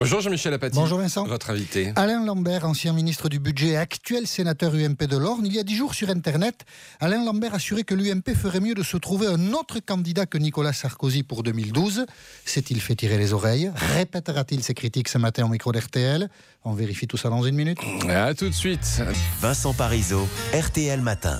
Bonjour Jean-Michel Apathy. Bonjour Vincent. Votre invité. Alain Lambert, ancien ministre du Budget et actuel sénateur UMP de l'Orne. Il y a 10 jours sur Internet, Alain Lambert assurait que l'UMP ferait mieux de se trouver un autre candidat que Nicolas Sarkozy pour 2012. S'est-il fait tirer les oreilles? Répétera-t-il ses critiques ce matin au micro d'RTL? On vérifie tout ça dans une minute. À tout de suite. Vincent Parisot, RTL Matin.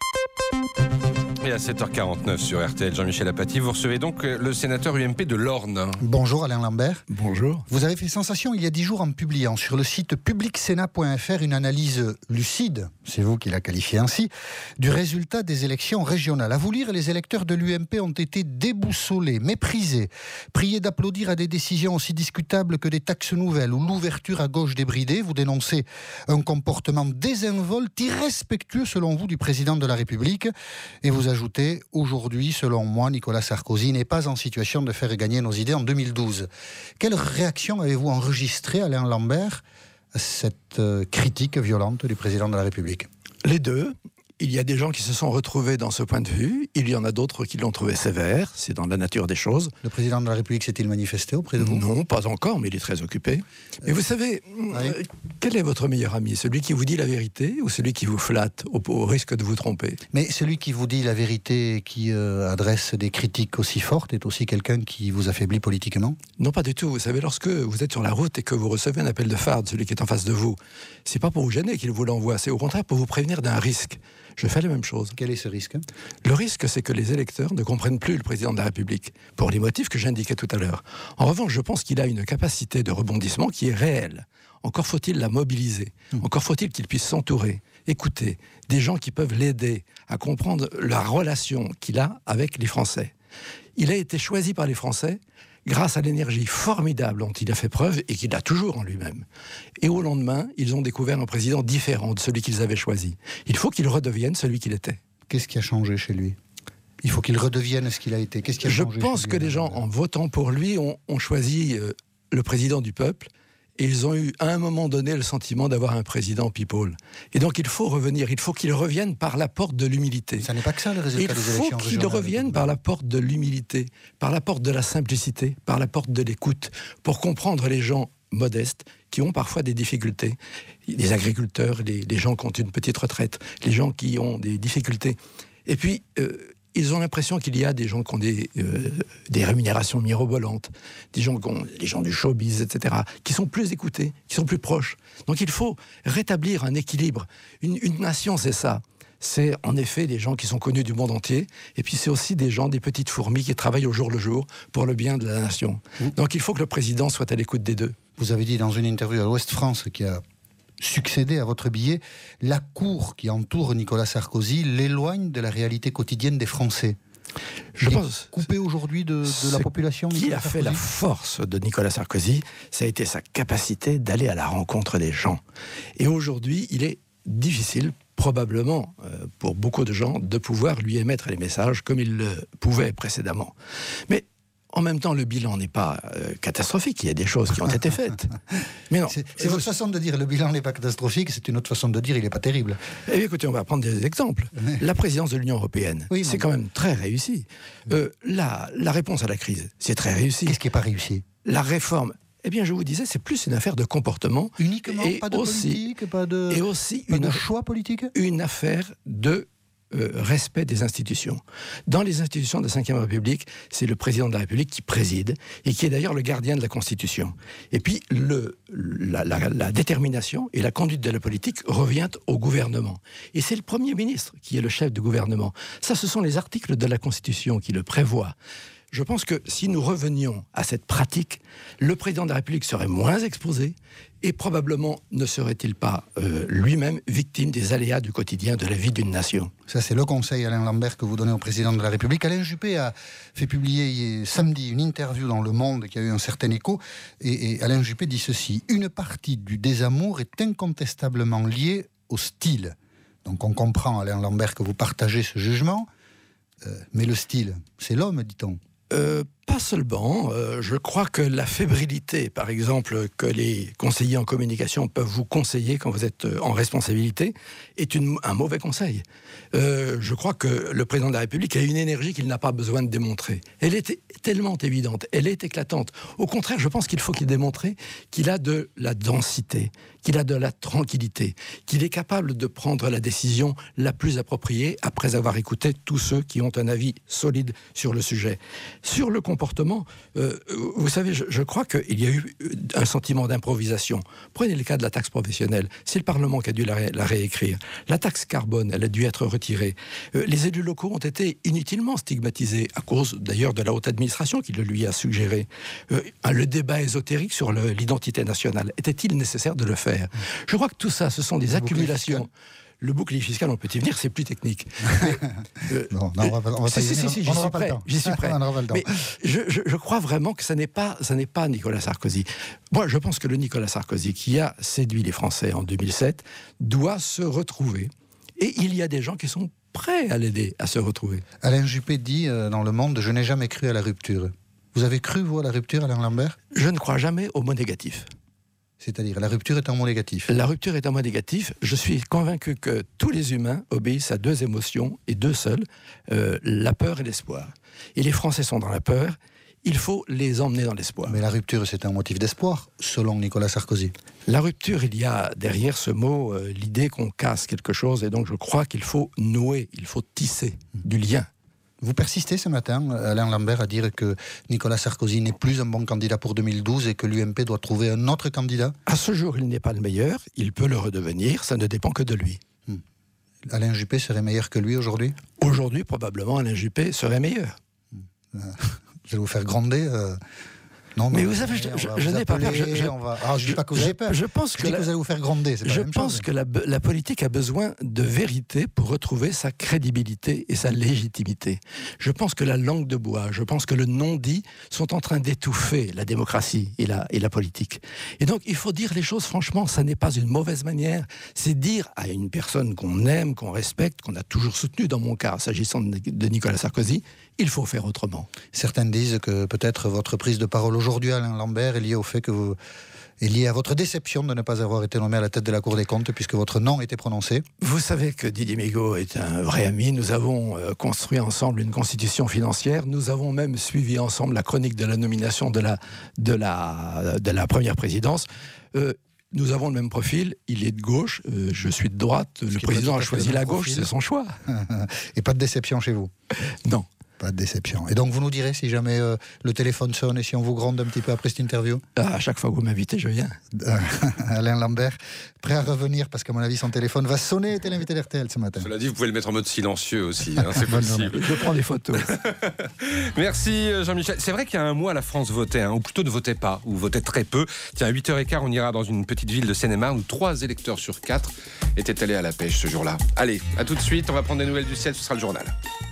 Et à 7h49 sur RTL, Jean-Michel Apathy, vous recevez donc le sénateur UMP de l'Orne. Bonjour Alain Lambert. Bonjour. Vous avez fait sensation il y a 10 jours en publiant sur le site publicsénat.fr une analyse lucide, c'est vous qui la qualifiez ainsi, du résultat des élections régionales. À vous lire, les électeurs de l'UMP ont été déboussolés, méprisés, priés d'applaudir à des décisions aussi discutables que des taxes nouvelles ou l'ouverture à gauche débridée. Vous dénoncez un comportement désinvolte, irrespectueux selon vous du président de la République. Et vous ajoutez, aujourd'hui, selon moi, Nicolas Sarkozy n'est pas en situation de faire gagner nos idées en 2012. Quelle réaction avez-vous enregistrée, Alain Lambert, à cette critique violente du président de la République? Les deux. Il y a des gens qui se sont retrouvés dans ce point de vue. Il y en a d'autres qui l'ont trouvé sévère. C'est dans la nature des choses. Le président de la République s'est-il manifesté auprès de vous? Non, pas encore, mais il est très occupé. Mais vous savez, quel est votre meilleur ami? Celui qui vous dit la vérité ou celui qui vous flatte au risque de vous tromper? Mais celui qui vous dit la vérité et qui adresse des critiques aussi fortes est aussi quelqu'un qui vous affaiblit politiquement? Non, pas du tout. Vous savez, lorsque vous êtes sur la route et que vous recevez un appel de phare de celui qui est en face de vous, c'est pas pour vous gêner qu'il vous l'envoie, c'est au contraire pour vous prévenir d'un risque. Je fais la même chose. Quel est ce risque? Le risque, c'est que les électeurs ne comprennent plus le président de la République, pour les motifs que j'indiquais tout à l'heure. En revanche, je pense qu'il a une capacité de rebondissement qui est réelle. Encore faut-il la mobiliser. Encore faut-il qu'il puisse s'entourer, écouter des gens qui peuvent l'aider à comprendre la relation qu'il a avec les Français. Il a été choisi par les Français grâce à l'énergie formidable dont il a fait preuve et qu'il a toujours en lui-même. Et au lendemain, ils ont découvert un président différent de celui qu'ils avaient choisi. Il faut qu'il redevienne celui qu'il était. Qu'est-ce qui a changé chez lui? Il faut qu'il redevienne ce qu'il a été. Qu'est-ce qui a changé? Je pense que les gens, en votant pour lui, ont choisi le président du peuple. Et ils ont eu, à un moment donné, le sentiment d'avoir un président people. Et donc, il faut revenir. Il faut qu'il revienne par la porte de l'humilité. Ça n'est pas que ça, le résultat des élections régionales. Il faut qu'il revienne par la porte de l'humilité, par la porte de la simplicité, par la porte de l'écoute, pour comprendre les gens modestes qui ont parfois des difficultés. Les agriculteurs, les gens qui ont une petite retraite, les gens qui ont des difficultés. Et puis, ils ont l'impression qu'il y a des gens qui ont des rémunérations mirobolantes, des gens du showbiz, etc., qui sont plus écoutés, qui sont plus proches. Donc il faut rétablir un équilibre. Une nation, c'est ça. C'est en effet des gens qui sont connus du monde entier, et puis c'est aussi des gens, des petites fourmis qui travaillent au jour le jour pour le bien de la nation. Donc il faut que le président soit à l'écoute des deux. Vous avez dit dans une interview à l'Ouest France qui a succédé à votre billet, la cour qui entoure Nicolas Sarkozy l'éloigne de la réalité quotidienne des Français. Je pense coupé aujourd'hui de la population. Qui a fait la force de Nicolas Sarkozy, ça a été sa capacité d'aller à la rencontre des gens. Et aujourd'hui, il est difficile, probablement pour beaucoup de gens, de pouvoir lui émettre les messages comme il le pouvait précédemment. Mais en même temps, le bilan n'est pas catastrophique. Il y a des choses qui ont été faites. Mais non. C'est votre façon de dire le bilan n'est pas catastrophique, c'est une autre façon de dire il n'est pas terrible. Eh bien, écoutez, on va prendre des exemples. La présidence de l'Union européenne, c'est quand même très réussi. La réponse à la crise, c'est très réussi. Qu'est-ce qui n'est pas réussi? La réforme, eh bien, je vous disais, c'est plus une affaire de comportement. Uniquement, pas de politique, pas de choix politique? Une affaire de respect des institutions. Dans les institutions de la Ve République, c'est le président de la République qui préside et qui est d'ailleurs le gardien de la Constitution. Et puis, la détermination et la conduite de la politique revient au gouvernement. Et c'est le Premier ministre qui est le chef du gouvernement. Ça, ce sont les articles de la Constitution qui le prévoient. Je pense que si nous revenions à cette pratique, le président de la République serait moins exposé et probablement ne serait-il pas lui-même victime des aléas du quotidien de la vie d'une nation. Ça, c'est le conseil, Alain Lambert, que vous donnez au président de la République. Alain Juppé a fait publier samedi une interview dans Le Monde qui a eu un certain écho. Et Alain Juppé dit ceci: une partie du désamour est incontestablement liée au style. Donc on comprend, Alain Lambert, que vous partagez ce jugement. Mais le style, c'est l'homme, dit-on. Pas seulement. Je crois que la fébrilité, par exemple, que les conseillers en communication peuvent vous conseiller quand vous êtes en responsabilité, est un mauvais conseil. Je crois que le président de la République a une énergie qu'il n'a pas besoin de démontrer. Elle est tellement évidente, elle est éclatante. Au contraire, je pense qu'il faut qu'il démontre qu'il a de la densité, qu'il a de la tranquillité, qu'il est capable de prendre la décision la plus appropriée après avoir écouté tous ceux qui ont un avis solide sur le sujet. Sur le comportement, vous savez, je crois qu'il y a eu un sentiment d'improvisation. Prenez le cas de la taxe professionnelle. C'est le Parlement qui a dû la réécrire. La taxe carbone, elle a dû être retirée. Les élus locaux ont été inutilement stigmatisés, à cause d'ailleurs de la haute administration qui le lui a suggéré. Le débat ésotérique sur l'identité nationale, était-il nécessaire de le faire ? Je crois que tout ça, ce sont des accumulations. Le bouclier fiscal, on peut y venir, c'est plus technique. Non, on va pas y venir. J'y suis prêt. J'y suis prêt. Mais je crois vraiment que ça n'est pas Nicolas Sarkozy. Moi, je pense que le Nicolas Sarkozy qui a séduit les Français en 2007 doit se retrouver. Et il y a des gens qui sont prêts à l'aider à se retrouver. Alain Juppé dit dans Le Monde, je n'ai jamais cru à la rupture. Vous avez cru, vous, à la rupture, Alain Lambert ? Je ne crois jamais au mot négatif. C'est-à-dire, la rupture est un mot négatif. La rupture est un mot négatif. Je suis convaincu que tous les humains obéissent à deux émotions, et deux seules, la peur et l'espoir. Et les Français sont dans la peur, il faut les emmener dans l'espoir. Mais la rupture, c'est un motif d'espoir, selon Nicolas Sarkozy. La rupture, il y a derrière ce mot l'idée qu'on casse quelque chose, et donc je crois qu'il faut nouer, il faut tisser du lien. Vous persistez ce matin, Alain Lambert, à dire que Nicolas Sarkozy n'est plus un bon candidat pour 2012 et que l'UMP doit trouver un autre candidat ? À ce jour, il n'est pas le meilleur, il peut le redevenir, ça ne dépend que de lui. Alain Juppé serait meilleur que lui aujourd'hui ? Aujourd'hui, probablement, Alain Juppé serait meilleur. Je vais vous faire gronder. Non, mais vous savez, je n'ai pas peur. Je ne dis pas que vous avez peur. Je pense que vous allez vous faire gronder. Je pense que la politique a besoin de vérité pour retrouver sa crédibilité et sa légitimité. Je pense que la langue de bois, je pense que le non-dit sont en train d'étouffer la démocratie et la politique. Et donc, il faut dire les choses franchement. Ça n'est pas une mauvaise manière. C'est dire à une personne qu'on aime, qu'on respecte, qu'on a toujours soutenu, dans mon cas, s'agissant de Nicolas Sarkozy, il faut faire autrement. Certains disent que peut-être votre prise de parole aujourd'hui, Alain Lambert, est liée au fait que est liée à votre déception de ne pas avoir été nommé à la tête de la Cour des comptes puisque votre nom était prononcé. Vous savez que Didier Migaud est un vrai ami. Nous avons construit ensemble une constitution financière. Nous avons même suivi ensemble la chronique de la nomination de la première présidence. Nous avons le même profil, il est de gauche, je suis de droite, le président a choisi la gauche, c'est son choix. Et pas de déception chez vous ? Non. Pas de déception. Et donc vous nous direz si jamais le téléphone sonne et si on vous gronde un petit peu après cette interview ? À chaque fois que vous m'invitez, je viens. Alain Lambert, prêt à revenir parce qu'à mon avis son téléphone va sonner. T'es l'invité d'RTL ce matin. Cela dit, vous pouvez le mettre en mode silencieux aussi, hein, c'est possible. Je prends des photos. Merci Jean-Michel. C'est vrai qu'il y a un mois, la France votait, ou plutôt ne votait pas, ou votait très peu. Tiens, à 8h15, on ira dans une petite ville de Seine-et-Marne où 3 électeurs sur 4 étaient allés à la pêche ce jour-là. Allez, à tout de suite, on va prendre des nouvelles du ciel, ce sera le journal.